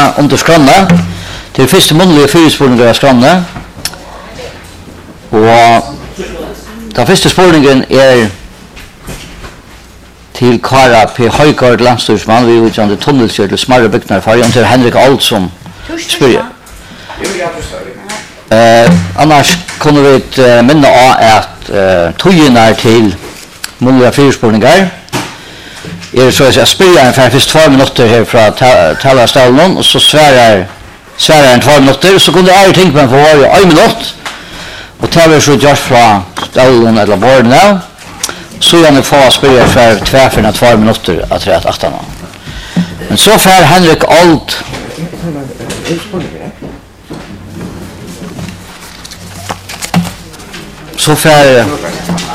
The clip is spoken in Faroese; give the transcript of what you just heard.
under skranna. Till första muntliga fyrspårningar av skranna. Och den första spårningen är till Kara P. Højgaard landstyrsman. Vi utgör det tunnelkör till smarra byggnader för till Henrik Olsson. Spyr. Annars kunde vi minna av att togjena till muntliga fyrspårningar. Så jag spyr ungefär först 2 minuter här från talarstolen och så svärar en 2 minuter så kunde jag tänka mig för varje 1 minut och tar vi så just från stolen eller borden nu så jag nu får spyr för 2 minuter att rätt att men så fär Henrik Old så fär